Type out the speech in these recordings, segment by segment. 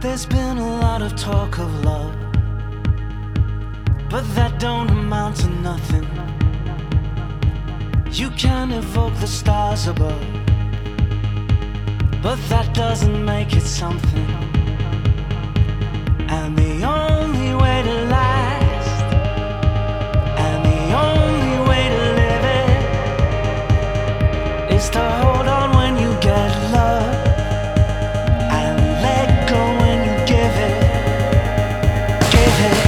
There's been a lot of talk of love, but that don't amount to nothing. You can evoke the stars above, but that doesn't make it something. And the only way to last, and the only way to live it, is to hold on when you get love, and let go when you give it, give it.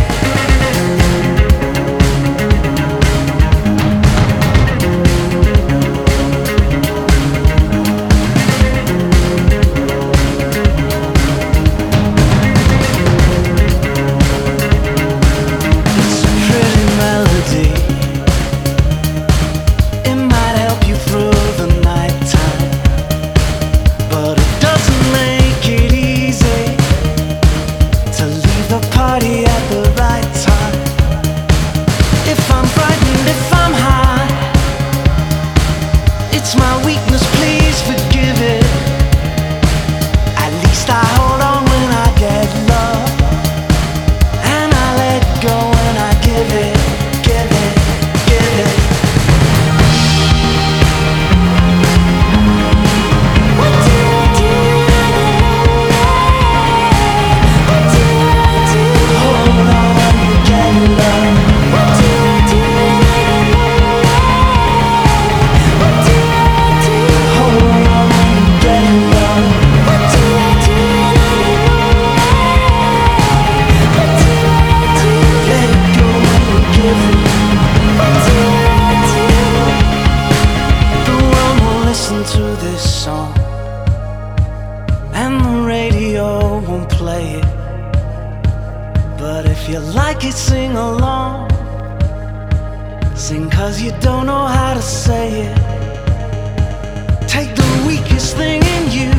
But if you like it, sing along. Sing 'cause you don't know how to say it. Take the weakest thing in you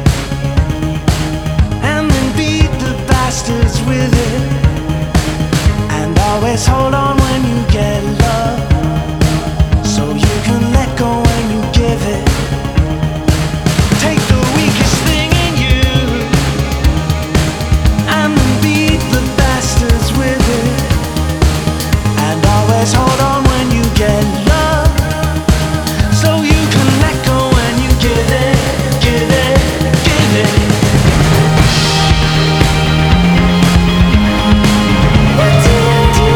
and then beat the bastards with it. And always hold on when you get love, so you can let go when you give it. Take the weakest thing in you and then beat the bastards with it. And always hold on when you get love, so you can let go when you give it, give it, give it. What do I do?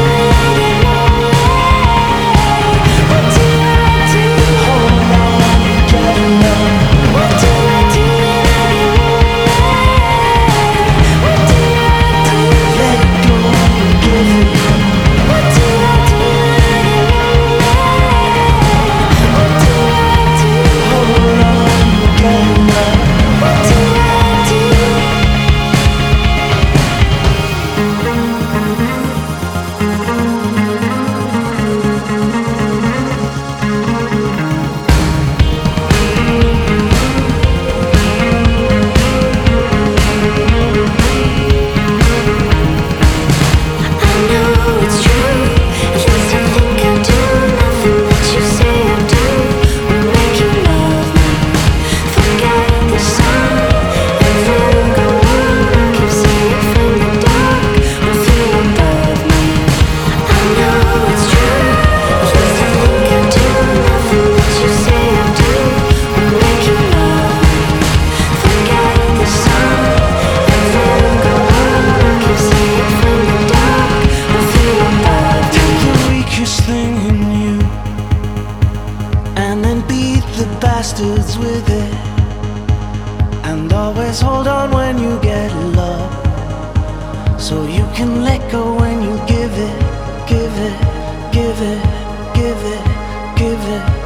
What do I do? Hold on when you get love. What do I do? What do I do? Let go when you give it. What do I do? What do I do? Hold on when you get love. What do I do? I know it's true. At least I think I do. Nothing that you say I do will make you love me. Forget the sun and then go on. I keep seeing from the dark or feel above me. I know it's true. At least I think I do. Nothing that you say I do will make you love me. Forget the sun and then go on. I keep seeing from the dark or feel above me. Take the weakest thing in you and then beat the bastards with it. And always hold on when you get love, so you can let go when you give it, give it, give it, give it, give it.